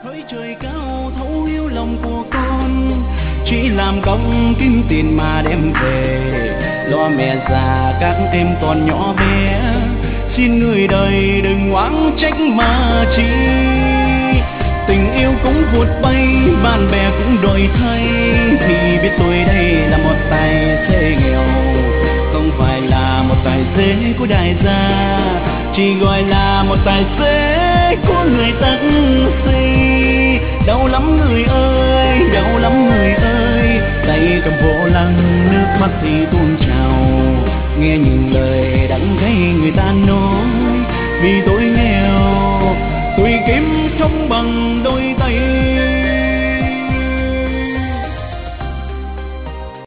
hỡi trời cao thấu hiểu lòng của con, chỉ làm công kiếm tiền mà đem về lo mẹ già các em còn nhỏ bé. Xin người đời đừng oán trách mà chi, tình yêu cũng vụt bay, bạn bè cũng đổi thay. Thì biết tôi đây là một tài xế nghèo, không phải là một tài xế của đại gia, chỉ gọi là một tài xế của người taxi. Đau lắm người ơi, đau lắm người ơi, tay cầm vô lăng nước mắt thì tuôn trào. Nghe những lời đắng cay người ta nói, vì tôi nghèo tôi kiếm không bằng đôi